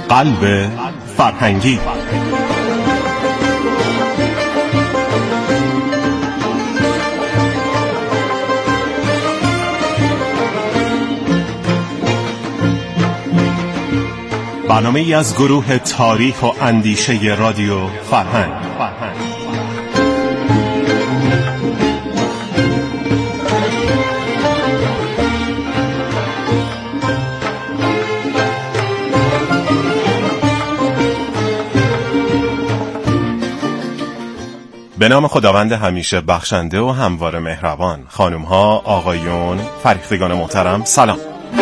قلب فرهنگی. برنامه ای از گروه تاریخ و اندیشه رادیو فرهنگ. به نام خداوند همیشه بخشنده و هموار مهربان. خانم ها، آقایون، فرهیختگان محترم، سلام.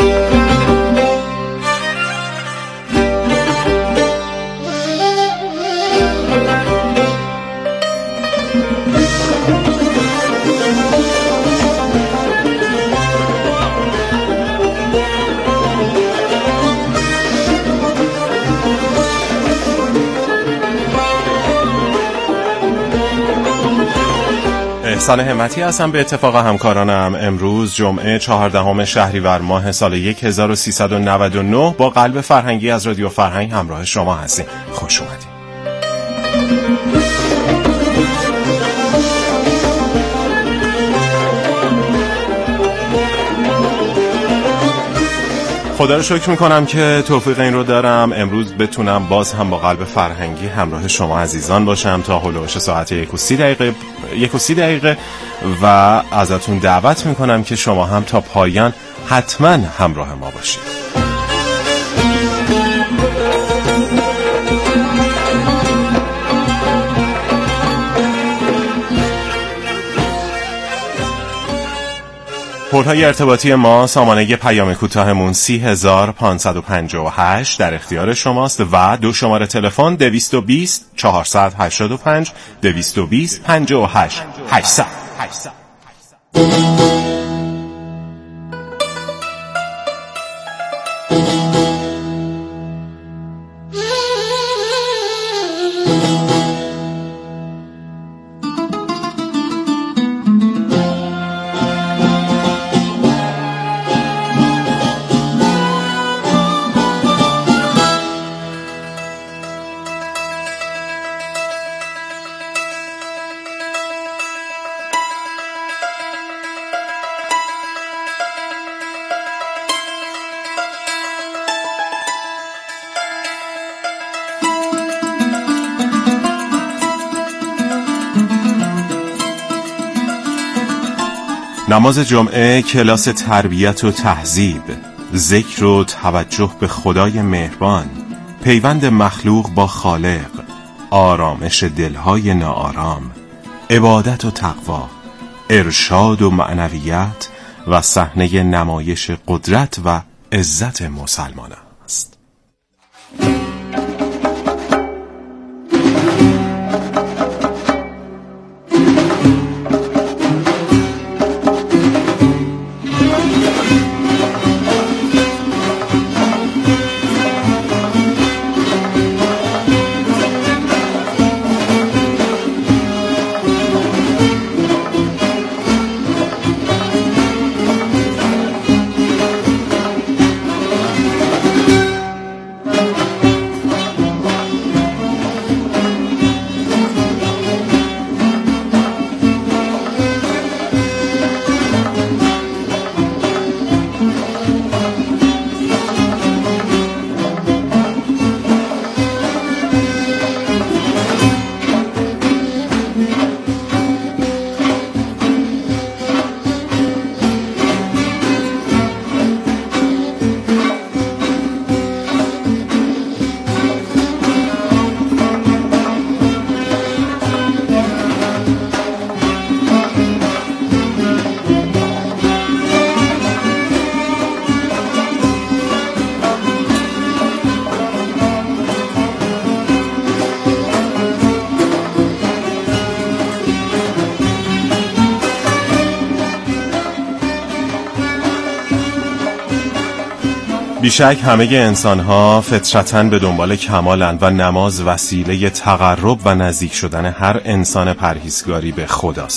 احسان همتی هستم. به اتفاق همکارانم امروز جمعه 14 شهریور ماه سال 1399 با قلب فرهنگی از رادیو فرهنگ همراه شما هستیم. خوش اومدید. خدا رو شکر میکنم که توفیق این رو دارم امروز بتونم باز هم با قلب فرهنگی همراه شما عزیزان باشم تا هلوش ساعت 1:30 دقیقه و ازتون دعوت میکنم که شما هم تا پایان حتما همراه ما باشید. پورهای ارتباطی ما سامانه پیام کوتاهمون 30558 در اختیار شماست و 2 شماره تلفن 220 485 220 58 800. نماز جمعه کلاس تربیت و تهذیب، ذکر و توجه به خدای مهربان، پیوند مخلوق با خالق، آرامش دلهای ناآرام، عبادت و تقوا، ارشاد و معنویت و صحنه نمایش قدرت و عزت مسلمان است. بیشک همه انسان‌ها فطرتاً به دنبال کمالند و نماز وسیله تقرب و نزدیک شدن هر انسان پرهیزگاری به خداست.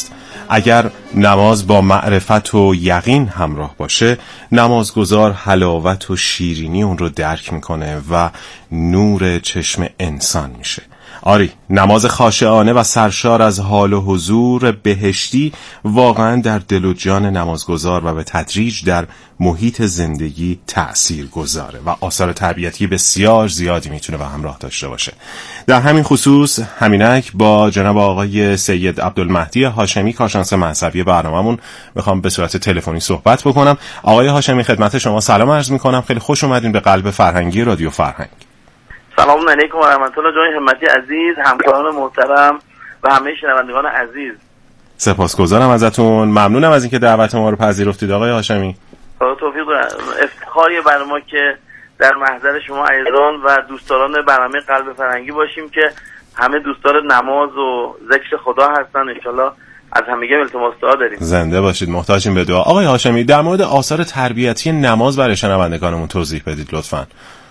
اگر نماز با معرفت و یقین همراه باشه، نمازگزار حلاوت و شیرینی اون رو درک میکنه و نور چشم انسان میشه. آری، نماز خاشعانه و سرشار از حال و حضور بهشتی واقعا در دل و جان نمازگزار و به تدریج در محیط زندگی تأثیر گذاره و آثار تربیتی بسیار زیادی میتونه به همراه داشته باشه. در همین خصوص همینک با جناب آقای سید عبدالمهدی هاشمی، کارشناس مذهبی برنامه‌مون، میخوام به صورت تلفنی صحبت بکنم. آقای هاشمی، خدمت شما سلام عرض میکنم. خیلی خوش اومدین به قلب فرهنگی رادیو فرهنگ. سلام علیکم و رحمت الله. جناب همتی عزیز، همکاران محترم و همه شنوندگان عزیز، سپاسگزارم ازتون. ممنونم از اینکه دعوت ما رو پذیرفتید آقای هاشمی. توفیق افتخاری برای ما که در محضر شما عزیزان و دوستداران برنامه قلب فرهنگی باشیم که همه دوستدار نماز و ذکر خدا هستن. ان شاءالله از همگی التماس دعا داریم. زنده باشید، محتاجیم به دعا. آقای هاشمی، در مورد آثار تربیتی نماز برای شنوندگانمون توضیح بدید لطفاً.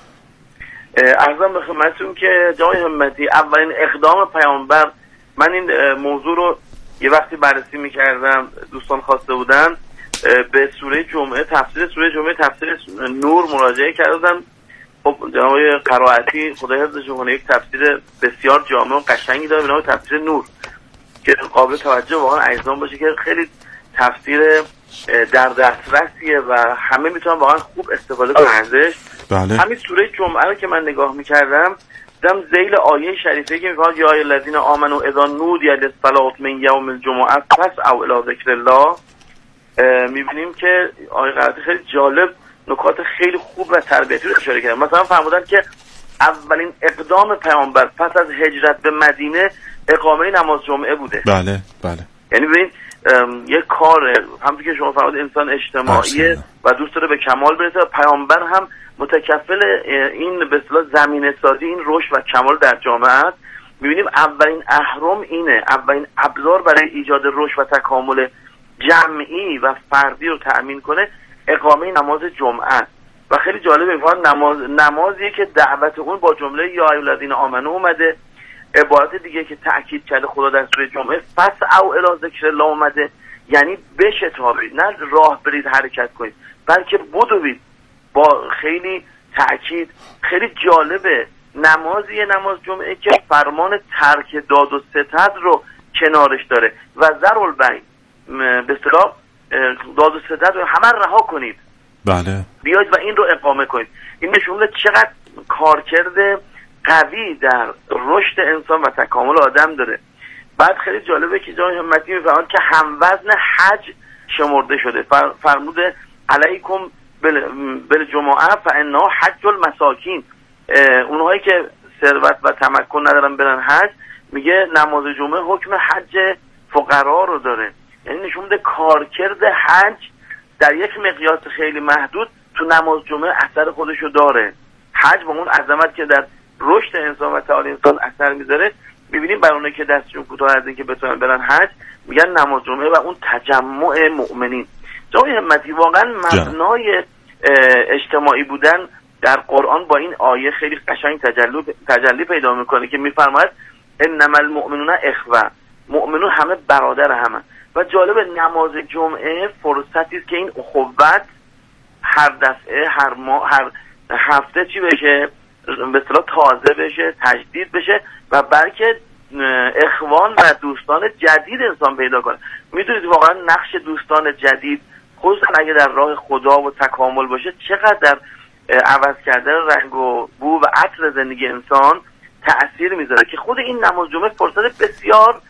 عرضم به خدمتتون که جناب همتی، اولین اقدام پیامبر، من این موضوع رو یه وقتی بررسی می‌کردم، دوستان خواسته بودن به سوره جمعه، تفسیر سوره جمعه، تفسیر نور مراجعه کردم. خب جناب قرائتی خدای حفظشون کنه یک تفسیر بسیار جامع و قشنگی داره به نام تفسیر نور که قابل توجه واقعا عزیزان باشه که خیلی تفسیر در دسترسیه و همه میتونن واقعا خوب استفاده کنن ازش. بله. همین سوره جمعه رو که من نگاه میکردم دیدم ذیل آیه شریفه که میگه یا الذین آمنوا اذا نودی للصلاة من یوم الجمعه فاسعوا الی ذکر الله. میبینیم که آیه قرائتی خیلی جالب نکات خیلی خوب و تربیتی رو اشاره کردن. مثلا فرمودن که اولین اقدام پیامبر پس از هجرت به مدینه اقامه نماز جمعه بوده. بله بله. یعنی ببین یک کار همونطور که شما فرمودید انسان اجتماعیه و دوست داره به کمال برسه. پیامبر هم متکفل این به اصطلاح زمینه سازی این رشد و کمال در جامعه است. می‌بینیم اولین اهرم اینه، اولین ابزار برای ایجاد رشد و تکامل جمعی و فردی رو تأمین کنه اقامه نماز جمعه و خیلی جالبه نمازیه که دعوت اون با جمله یا ایها الذین آمنوا اومده. عبارت دیگه که تأکید کرده خدا در سوره جمعه فاسعوا الی ذکر الله اومده، یعنی بشتابید، نه راه برید حرکت کنید بلکه بدوید. با خیلی تأکید خیلی جالبه نماز جمعه که فرمان ترک داد و ستد رو کنارش داره و ذروا البیع، به اصطلاح داد و ستد رو همه رها کنید. بله. بیاید و این رو اقامه کنید. این نشون میده چقدر کارکرد قوی در رشد انسان و تکامل آدم داره. بعد خیلی جالبه که جناب همتی میفرماید که هموزن حج شمرده شده. فرموده علیکم بالجمعه فانها حج المساکین. اونهایی که ثروت و تمکن ندارن برن حج، میگه نماز جمعه حکم حج فقرا رو داره. یعنی نشون میده کارکرد حج در یک مقیاس خیلی محدود تو نماز جمعه اثر خودشو داره. حج با اون عظمت که در رشد انسان و تعالی انسان اثر میذاره، میبینیم برای اونایی که دستشون کوتاه از این که بتونن برن حج، میگن نماز جمعه و اون تجمع مؤمنین. جناب همتی، واقعا مبنای اجتماعی بودن در قرآن با این آیه خیلی قشنگ تجلی پیدا میکنه که میفرماید انما المؤمنون اخوه، مؤمنون همه برادر همه. و جالب نماز جمعه فرصتی است که این اخوت هر دفعه، هر ماه، هر هفته چی بشه، به اصطلاح تازه بشه، تجدید بشه و بلکه اخوان و دوستان جدید انسان پیدا کنه. میدونید واقعا نقش دوستان جدید خصوصا اگه در راه خدا و تکامل باشه چقدر در عوض کردن رنگ و بو و عطر زندگی انسان تأثیر میذاره که خود این نماز جمعه فرصت بسیار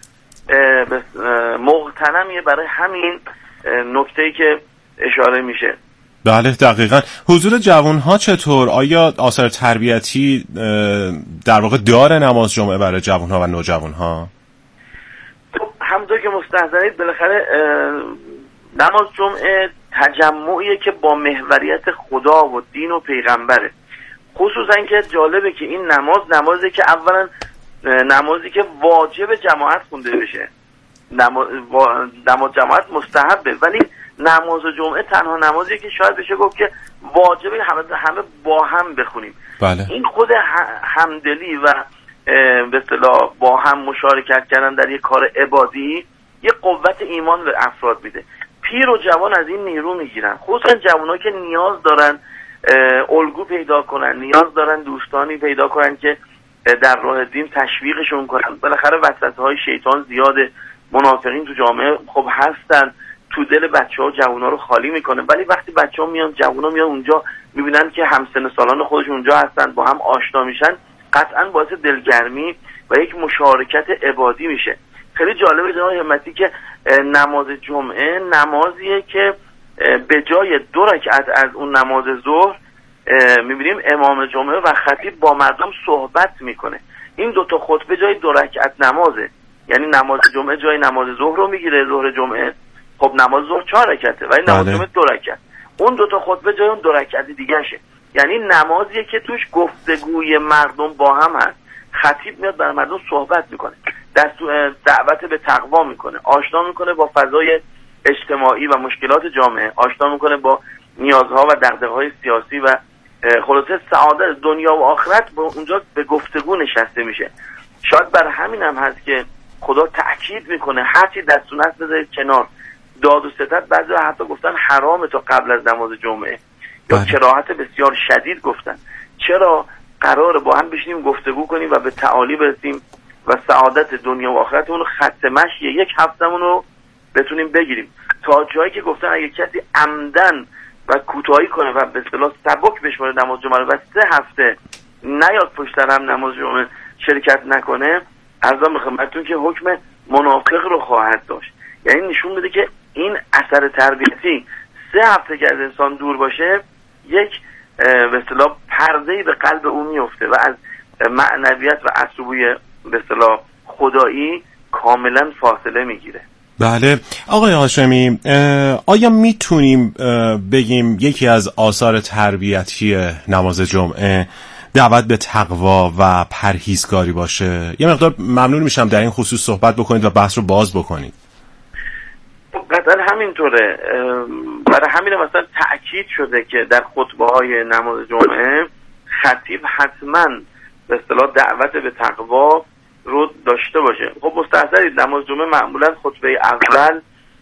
مغتنمیه برای همین نکته‌ای که اشاره میشه. بله دقیقاً. حضور جوانها چطور؟ آیا آثار تربیتی در واقع داره نماز جمعه برای جوانها و نوجوانها؟ همونطور که مستحضرید بالاخره نماز جمعه تجمعیه که با محوریت خدا و دین و پیغمبره. خصوصا که جالبه که این نمازی که اولا نمازی که واجب جماعت خونده بشه. نماز جماعت مستحبه، ولی نماز جمعه تنها نمازیه که شاید بشه گفت که واجبه همه با هم بخونیم. بله. این خود همدلی و به اصطلاح با هم مشارکت کردن در یک کار عبادی یه قوت ایمان به افراد میده. پیر و جوان از این نیرو میگیرن، خصوصا جوان‌ها که نیاز دارن الگو پیدا کنن، نیاز دارن دوستانی پیدا کنن که در راه دین تشویقشون کنن. بالاخره وسوسه‌های شیطان زیاده، منافقین تو جامعه خب هستن، تو دل بچه‌ها و جوان‌ها رو خالی میکنه. ولی وقتی بچه‌ها میان، جوان‌ها میان اونجا، میبینن که همسن سالان خودشون اونجا هستن، با هم آشنا میشن، قطعاً باعث دلگرمی و یک مشارکت عبادی میشه. خیلی جالبه جناب همتی که نماز جمعه نمازیه که به جای 2 رکعت از اون نماز ظهر میبینیم امام جمعه و خطیب با مردم صحبت میکنه. این 2 تا خطبه جای 2 رکعت نمازه، یعنی نماز جمعه جای نماز ظهر رو میگیره، ظهر جمعه خب نماز ظهر 4 رکعته ولی نماز جمعه 2 رکعت، اون 2 تا خطبه جای اون 2 رکعت دیگه شه. یعنی نمازیه که توش گفتگوی مردم با هم هست، خطیب میاد برای مردم صحبت میکنه، دعوت به تقوا میکنه، آشنا میکنه با فضای اجتماعی و مشکلات جامعه، آشنا میکنه با نیازها و دغدغه‌های سیاسی و خلاصه سعادت دنیا و آخرت با اونجا به گفتگو نشسته میشه. شاید بر همین هم هست که خدا تأکید میکنه هرچی دستون هست بذارید کنار. داد و ستد بعضی حتی گفتن حرامه تا قبل از نماز جمعه، یا کراهت بسیار شدید گفتن. چرا؟ قراره با هم بشینیم گفتگو کنیم و به تعالی برسیم و سعادت دنیا و آخرتمون رو خط مشی 1 هفتمون رو بتونیم بگیریم. تا جایی که گفتن اگه کسی عمدن و کوتاهی کنه و به اصطلاح سبک بشماره نماز جمعه و 3 هفته نیاد پشت سر هم نماز جمعه شرکت نکنه، عرضم به خدمتتون که حکم منافق رو خواهد داشت. یعنی نشون میده که این اثر تربیتی 3 هفته که از انسان دور باشه، یک به اصطلاح پرده‌ای به قلب اون میفته و از معنویت و اسلوبی به اصطلاح خدایی کاملا فاصله میگیره. بله آقای هاشمی، آیا میتونیم بگیم یکی از آثار تربیتی نماز جمعه دعوت به تقوا و پرهیزگاری باشه؟ یه مقدار ممنون میشم در این خصوص صحبت بکنید و بحث رو باز بکنید. قطعا همینطوره. برای همین مثلا تأکید شده که در خطبه‌های نماز جمعه خطیب حتما به اصطلاح دعوت به تقوا رو داشته باشه. خب مستحضرید نماز جمعه معمولا خطبه اول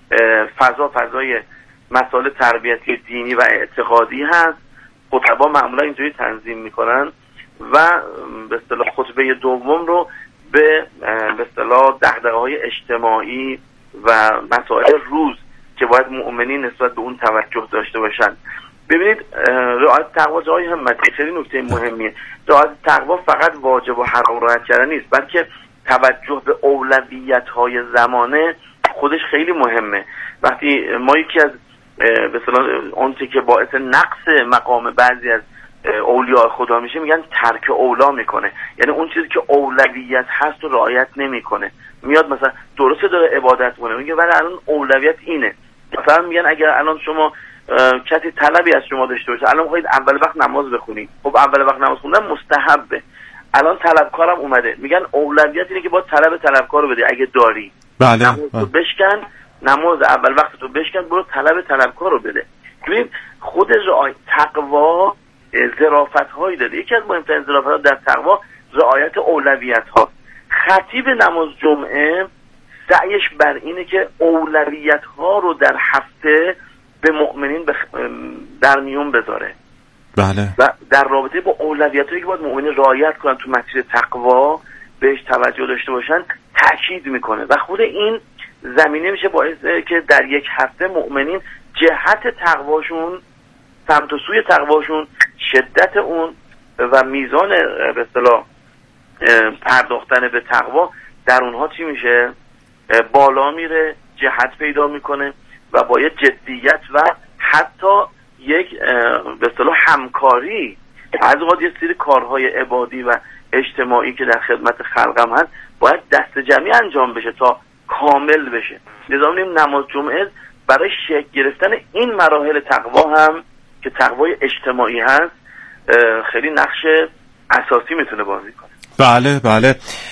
فضای مسائل تربیتی دینی و اعتقادی هست. خطبا معمولا اینجوری تنظیم میکنن و به اصطلاح خطبه دوم رو به اصطلاح دغدغه‌های اجتماعی و مسائل روز که باید مؤمنین نسبت به اون توجه داشته باشن. ببینید رعایت تقوا جای همتی خیلی نکته مهمیه. رعایت تقوا فقط واجب و حرام رعایت کردن نیست، بلکه توجه به اولویت‌های زمانه خودش خیلی مهمه. وقتی ما یکی از به اصطلاح اون چیزی که باعث نقص مقام بعضی از اولیاء خدا میشه میگن ترک اولا میکنه، یعنی اون چیزی که اولویت هست رو رعایت نمیکنه. میاد مثلا درسته داره عبادت کنه، میگه ولی الان اولویت اینه. مثلا میگن اگر الان شما کسی طلبی از شما داشته باشه، الان میخواید اول وقت نماز بخونید، خب اول وقت نماز خوندن مستحبه، الان طلبکارم اومده، میگن اولویت اینه که با طلبکار رو بده اگه داری. بله. نمازو بشکن، نماز اول وقت رو بشکن، برو طلبکار رو بده. ببین خود تقوا ظرافت هایی داره. یکی از مهمترین ظرافت ها در تقوا رعایت اولویت ها. خطیب نماز جمعه سعیش بر اینه که اولویت ها رو در هفته به مؤمنین در میون بذاره. بله. و در رابطه با اولویت هایی که باید مؤمنین رعایت کنن تو مسیر تقوا بهش توجه داشته باشن تاکید میکنه و خود این زمینه میشه باعث که در یک هفته مؤمنین جهت تقواشون، سمت و سوی تقواشون، شدت اون و میزان به اصطلاح پرداختن به تقوا در اونها چی میشه؟ بالا میره، جهت پیدا میکنه و با یک جدیت و حتی یک به اصطلاح همکاری از وقت یه سری کارهای عبادی و اجتماعی که در خدمت خلقم هست باید دست جمعی انجام بشه تا کامل بشه. لذا می‌بینیم نماز جمعه برای شکل گرفتن این مراحل تقوا هم که تقوای اجتماعی هست خیلی نقش اساسی میتونه بازی کنه. بله بله،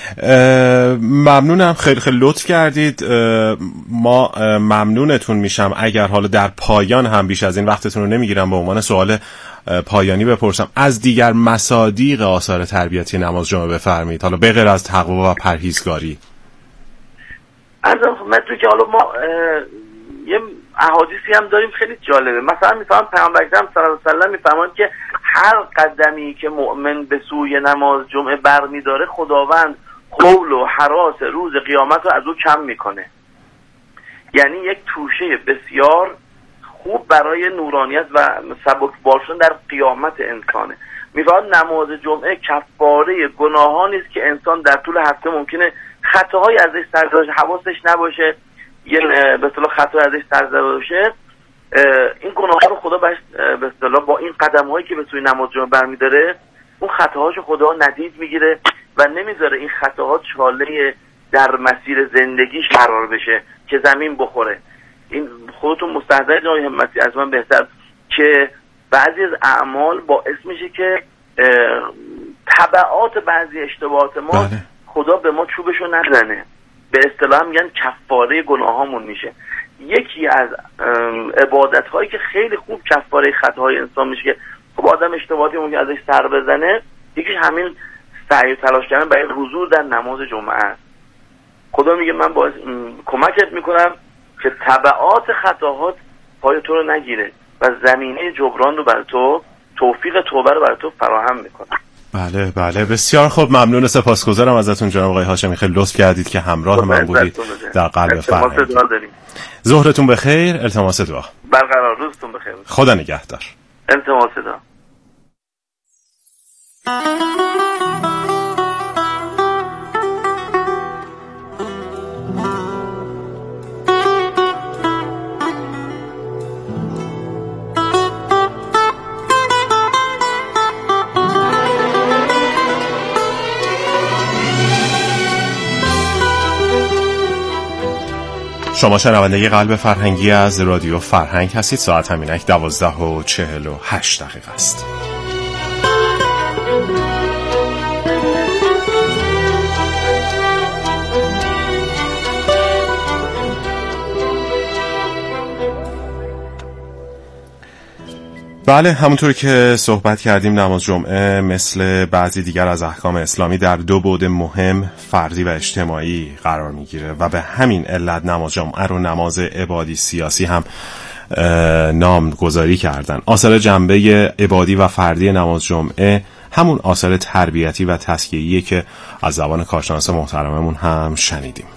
ممنونم، خیلی خیلی لطف کردید. ما ممنونتون میشم اگر حالا در پایان هم بیش از این وقتتون رو نمیگیرم به عنوان سوال پایانی بپرسم از دیگر مصادیق آثار تربیتی نماز جمعه بفرمایید، حالا به غیر از تقوا و پرهیزگاری. از خدمتتون که حالا ما یه احادیثی هم داریم خیلی جالبه. مثلا میفهمم پیامبر اکرم صلی الله علیه و سلم میفهمن که هر قدمی که مؤمن به سوی نماز جمعه برمی‌داره خداوند حول و هراس روز قیامت رو از او کم میکنه. یعنی یک توشه بسیار خوب برای نورانیت و سبکبار شدن در قیامت انسانه. میفهمن نماز جمعه کفاره گناهانی است که انسان در طول هفته ممکنه خطاهای ازش سرزده حواسش نباشه، یه به اصطلاح خطای ازش سرزده باشه، این گناه‌ها رو خدا به اصطلاح با این قدم‌هایی که به سوی نماز جمعه برمی‌داره اون خطاهاشو خدا ندید میگیره و نمیذاره این خطاها چاله در مسیر زندگیش قرار بشه که زمین بخوره. این خودتون مستحضر جناب همتی از من بهتر که بعضی از اعمال باعث میشه که تبعات بعضی اشتباهات ما خدا به ما چوبشو نزنه، به اصطلاح میگن کفاره گناهامون میشه. یکی از عبادت هایی که خیلی خوب کفاره خطاهای انسان میشه که خب آدم اشتباهاتی ممکن ازش سر بزنه، یکیش همین سعی و تلاش کردن برای حضور در نماز جمعه است. خدا میگه من باعث کمکت میکنم که تبعات خطاهات پای تو رو نگیره و زمینه جبران رو برای تو، توفیق توبه رو برای تو فراهم میکنم. بله بله، بسیار خوب، ممنون، سپاسگزارم ازتون جناب آقای هاشمی، خیلی لطف کردید که همراه من بودید در قلب فرهنگ. ظهرتون بخیر، التماس دعا. برقرار، روزتون بخیر. خدا نگهدار. التماس دعا. شما شنونده قلب فرهنگی از رادیو فرهنگ هستید. ساعت همینک 12:48 است. بله، همونطور که صحبت کردیم نماز جمعه مثل بعضی دیگر از احکام اسلامی در دو بعد مهم، فردی و اجتماعی قرار میگیره و به همین علت نماز جمعه رو نماز عبادی سیاسی هم نامگذاری کردن. آثار جنبه عبادی و فردی نماز جمعه همون آثار تربیتی و تزکیه‌ایه که از زبان کارشناس محترممون هم شنیدیم.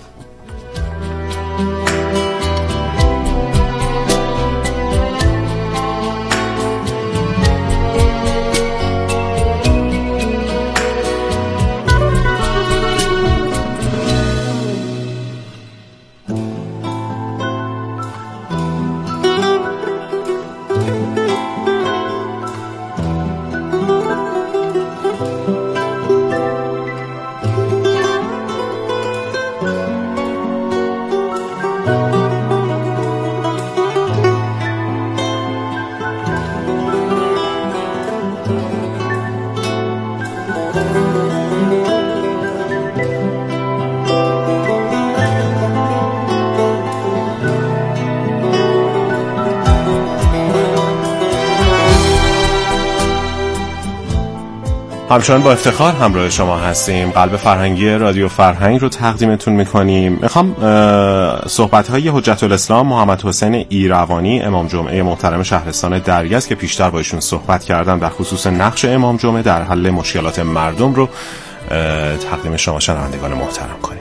همچنان با افتخار همراه شما هستیم. قلب فرهنگی رادیو فرهنگ رو تقدیمتون میکنیم. میخوام صحبت‌های حجت الاسلام محمد حسین ایروانی امام جمعه محترم شهرستان دریاست که پیشتر با ایشون صحبت کردم در خصوص نقش امام جمعه در حل مشکلات مردم رو تقدیم شما شنوندگان محترم کنیم.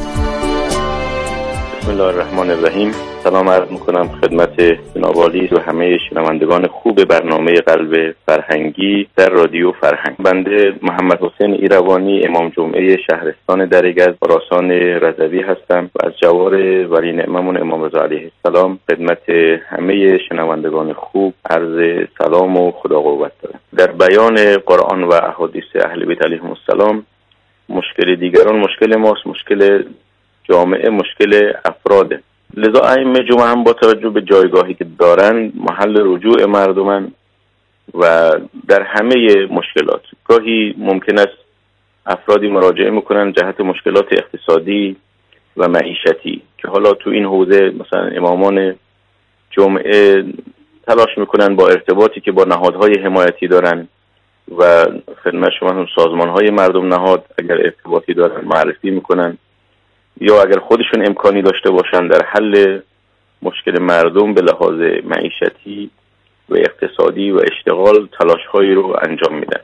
بسم الله الرحمن الرحیم. سلام عرض میکنم خدمت جناب عالی و همه شنوندگان خوب برنامه قلب فرهنگی در رادیو فرهنگ. بنده محمد حسین ایروانی امام جمعه شهرستان دریگز خراسان رضوی هستم و از جوار ولی نعممون امام رضا علیه السلام خدمت همه شنوندگان خوب عرض سلام و خدا قوت دارم. در بیان قرآن و احادیث اهل بیت علیهم السلام مشکل دیگران مشکل ماست، مشکل جامعه مشکل افراده. لذا ائمه جمعه هم با توجه به جایگاهی که دارن محل رجوع مردمن و در همه مشکلات گاهی ممکن است افرادی مراجعه میکنن جهت مشکلات اقتصادی و معیشتی که حالا تو این حوزه مثلا امامان جمعه تلاش میکنن با ارتباطی که با نهادهای حمایتی دارن و خدمت شما هم سازمانهای مردم نهاد اگر ارتباطی دارن معرفی میکنن یا اگر خودشون امکانی داشته باشن در حل مشکل مردم به لحاظ معیشتی و اقتصادی و اشتغال تلاش‌هایی رو انجام میدن.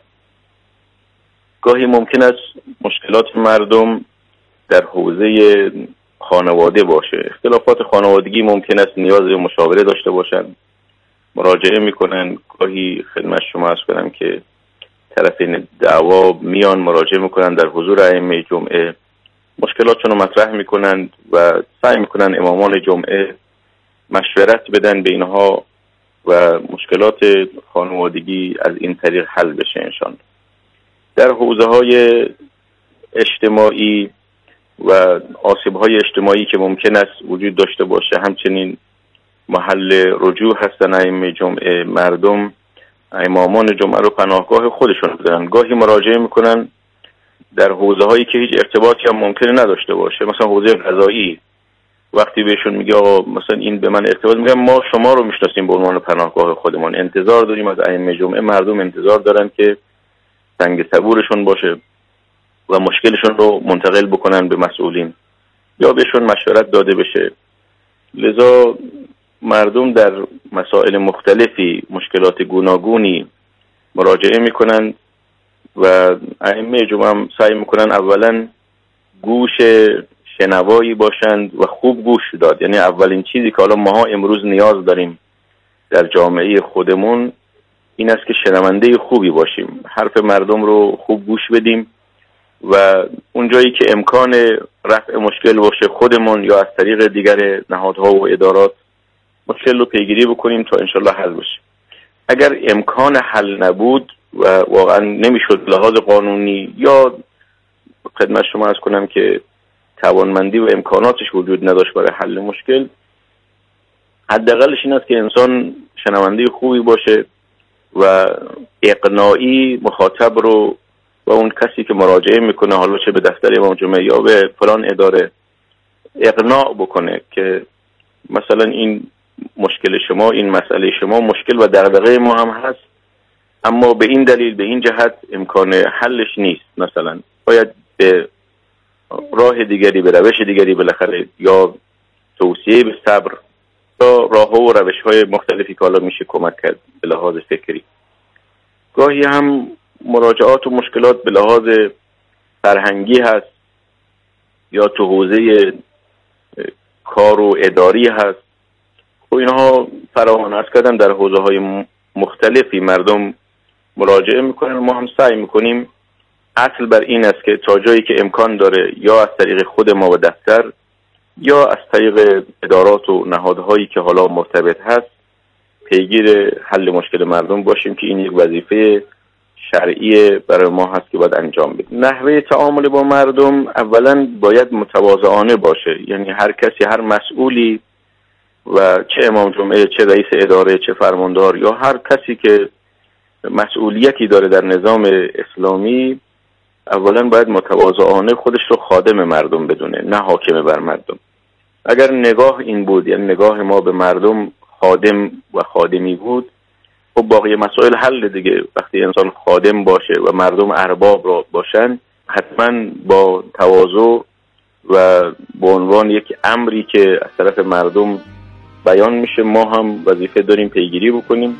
گاهی ممکن است مشکلات مردم در حوزه خانواده باشه. اختلافات خانوادگی ممکن است نیاز به مشاوره داشته باشن، مراجعه میکنن. گاهی خدمت شما عرض کنم که طرفین دعوا میان مراجعه میکنن در حضور ائمه جمعه، مشکلاتشون رو مطرح میکنن و سعی میکنن امامان جمعه مشورت بدن به اینها و مشکلات خانوادگی از این طریق حل بشه انشان. در حوزه های اجتماعی و آسیب های اجتماعی که ممکن است وجود داشته باشه همچنین محل رجوع هستن ائمه جمعه. مردم امامان جمعه رو پناهگاه خودشون بدن، گاهی مراجعه میکنن در حوزه هایی که هیچ ارتباطی هم ممکنه نداشته باشه، مثلا حوزه قضایی. وقتی بهشون میگه آقا مثلا این به من ارتباط، میگن ما شما رو میشناسیم به عنوان پناهگاه خودمان، انتظار داریم از ائمه جمعه. مردم انتظار دارن که سنگ صبورشون باشه و مشکلشون رو منتقل بکنن به مسئولین یا بهشون مشورت داده بشه. لذا مردم در مسائل مختلفی مشکلات گوناگونی مراجعه میکنن و ائمه جمعه هم سعی میکنن اولا گوش شنوایی باشند و خوب گوش داد. یعنی اولین چیزی که حالا ماها امروز نیاز داریم در جامعه خودمون این است که شنونده خوبی باشیم، حرف مردم رو خوب گوش بدیم و اون جایی که امکان رفع مشکل باشه خودمون یا از طریق دیگر نهادها و ادارات مشکل رو پیگیری بکنیم تا انشالله حل بشه. اگر امکان حل نبود و واقعا نمیشد لحاظ قانونی یا خدمت شما عرض کنم که توانمندی و امکاناتش وجود نداشت برای حل مشکل، حداقلش این است که انسان شنونده خوبی باشه و اقناعی مخاطب رو و اون کسی که مراجعه میکنه، حالا چه به دفتر امام جمعه یا به فلان اداره، اقناع بکنه که مثلا این مشکل شما، این مسئله شما مشکل و دغدغه ما هم هست، اما به این دلیل به این جهت امکان حلش نیست، مثلا باید به راه دیگری، به روش دیگری بالاخره یا توصیه به صبر یا راه‌ها و روش‌های مختلفی که حالا میشه کمک کرد به لحاظ فکری. گاهی هم مراجعات و مشکلات به لحاظ فرهنگی هست یا تو حوزه کار و اداری هست و اینها فراوان است کردن. در حوزه‌های مختلفی مردم مراجعه میکنن، ما هم سعی میکنیم اصل بر این است که تا جایی که امکان داره یا از طریق خود ما و دفتر یا از طریق ادارات و نهادهایی که حالا مرتبط هست پیگیر حل مشکل مردم باشیم که این یک وظیفه شرعی برای ما هست که باید انجام بدیم. نحوه تعامل با مردم اولا باید متواضعانه باشه، یعنی هر کسی، هر مسئولی و چه امام جمعه، چه رئیس اداره، چه فرماندار یا هر کسی که مسئولیتی داره در نظام اسلامی، اولا باید متواضعانه خودش رو خادم مردم بدونه، نه حاکم بر مردم. اگر نگاه این بود، یعنی نگاه ما به مردم خادم و خادمی بود، خب باقی مسائل حل دیگه. وقتی انسان خادم باشه و مردم ارباب را باشن، حتما با تواضع و به عنوان یک امری که از طرف مردم بیان میشه ما هم وظیفه داریم پیگیری بکنیم.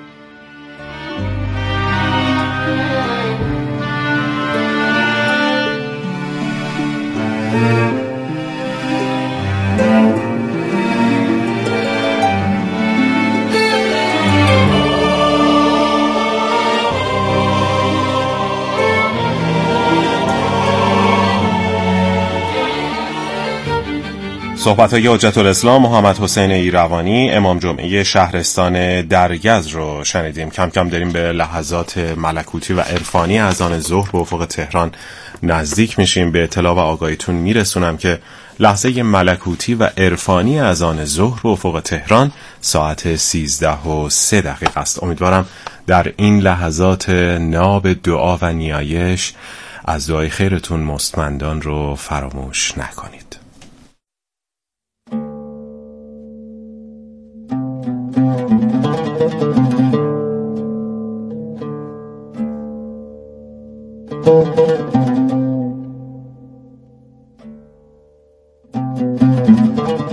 صحبت‌های حجت الاسلام محمد حسین ایروانی امام جمعه شهرستان درگز رو شنیدیم. کم کم داریم به لحظات ملکوتی و عرفانی اذان ظهر به افق تهران نزدیک میشیم. به اطلاع و آگاهیتون میرسونم که لحظه ملکوتی و عرفانی اذان ظهر به افق تهران ساعت 13:03 است. امیدوارم در این لحظات ناب دعا و نیایش از دعای خیرتون مستمندان رو فراموش نکنید.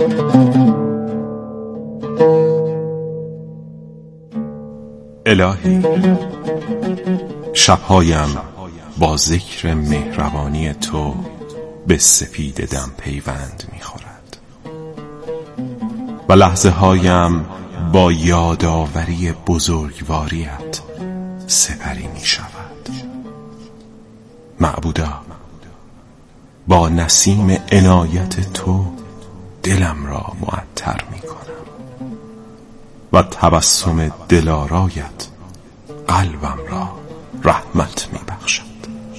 الهی، شبهایم با ذکر مهربانی تو به سپید دم پیوند می‌خورد و لحظه هایم با یادآوری بزرگواریت سپری می‌شود. معبودا، با نسیم عنایت تو دلم را معطر می‌کنم و تبسم دلارایت قلبم را رحمت می‌بخشد.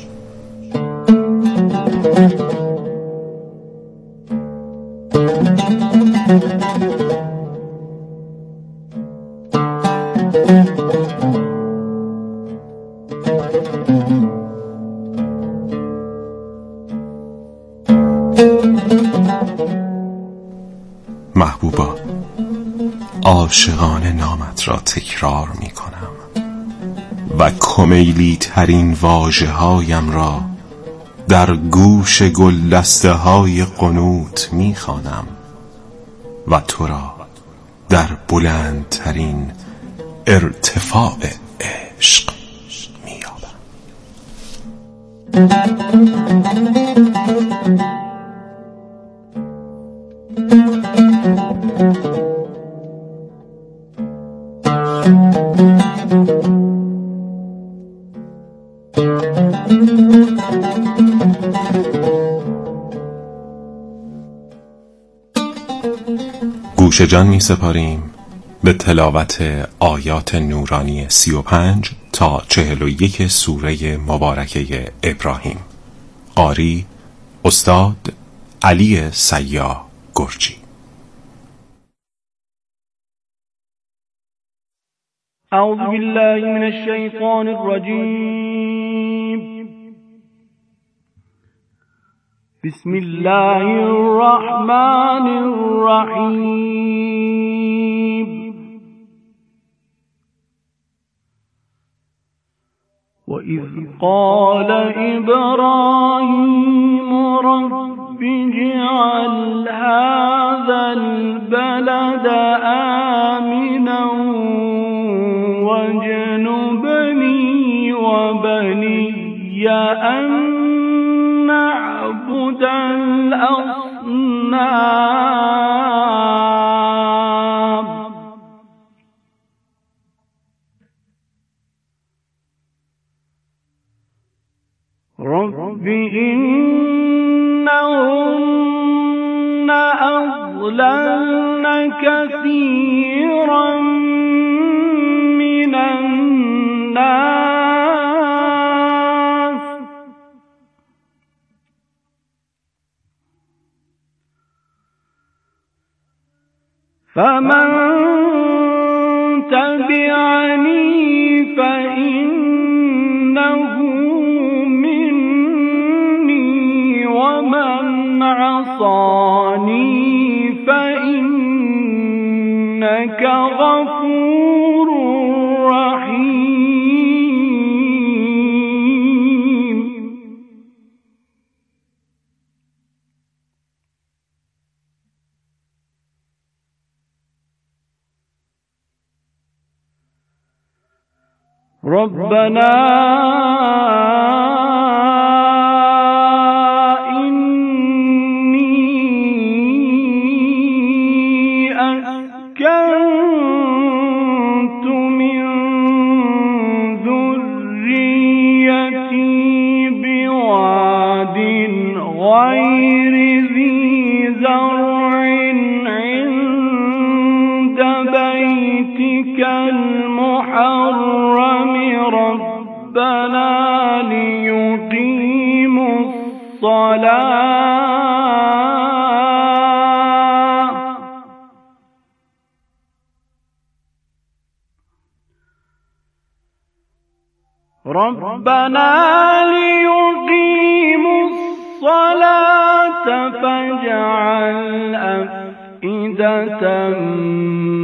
محبوبا، عاشقانه نامت را تکرار می کنم و کمیلی ترین واژه هایم را در گوش گلدسته های قنوت می خوانم و تو را در بلندترین ارتفاع عشق می یابم. گوش جان می سپاریم به تلاوت آیات نورانی 35 تا 41 سوره مبارکه ابراهیم. قاری استاد علی سیاح گرجی. اعوذ بالله من الشیطان الرجیم. بسم الله الرحمن الرحیم. وَإِذْ قَالَ إِبْرَاهِيمُ رَبِّ اجْعَلْ هَذَا الْبَلَدَ آمِنًا وَاجْنُبْنِي وَبَنِيَّ أَن نَّعْبُدَ الْأَصْنَامَ. رب إنهن أضللن كثيرا من الناس فمن تبعني فإنه ومن عصاني فإنك غفور رحيم. ربنا أسكنت من ذريتي بواد غير ذي زرع عند بيتك المحرم ربنا ليقيموا الصلاة فاجعل أفئدة